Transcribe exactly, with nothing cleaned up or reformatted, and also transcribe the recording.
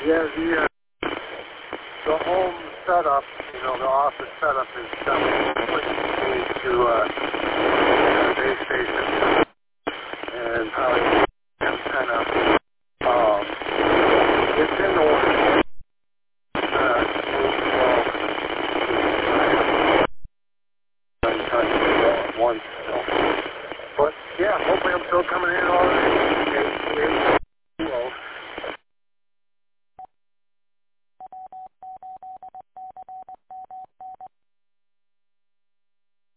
Yeah, the uh, the home setup, you know, the office setup is definitely to uh,